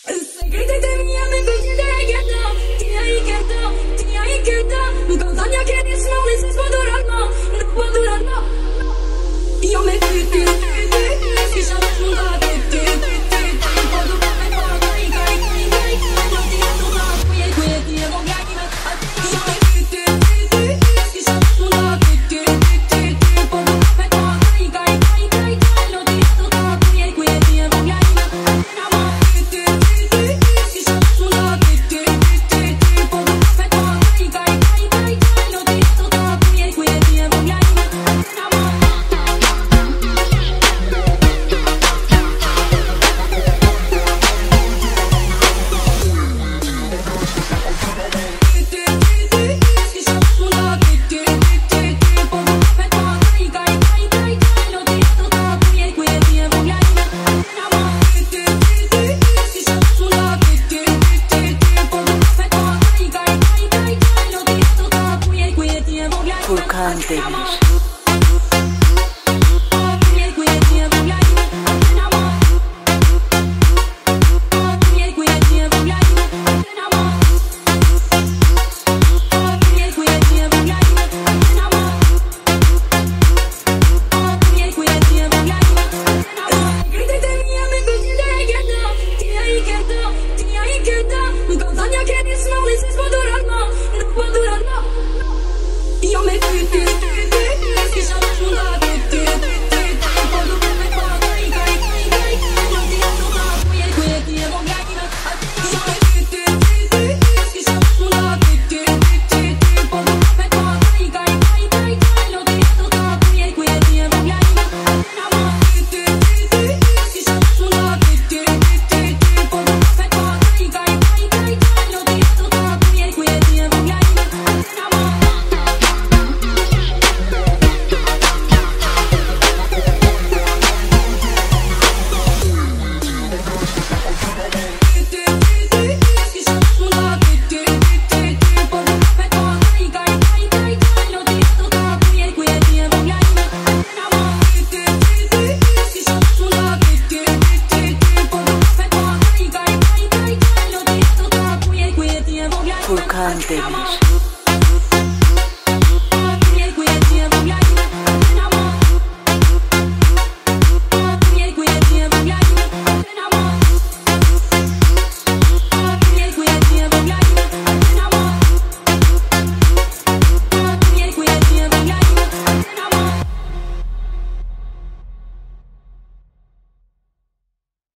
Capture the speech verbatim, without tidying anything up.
Secretele mie me gândite ghetă, tine-ai ghetă, tine-ai ghetă. Găldania che ne smole se spadorarna, nu padorarna. Io me gândite, si șa munda gândite, podo pe pa, cai, cai, cai, cai. Nu tine tu la cuie, cuie, tine vom gândime. Io me gândite, si șa munda gândite, podo pe pa, cai, cai, cai, cai. Nu tine tu la cuie, cuie, tine vom gândime. Vulcantelis. Io me gândite, si șa munda gândite, podo pe pa, cai, cai, cai, cai. Nu tine tu la cuie, cuie, tine vom gândime. Io me gândite, si șa munda gândite, podo pe pa, cai, cai, cai, cai. Nu tine tu la cuie, cuie, tine vom gândime. Io me gândite, si șa munda gândite, podo pe pa, cai, cai, cai, cai. Nu tine tu la cuie, cuie, tine vom gândime. Vulcantelis.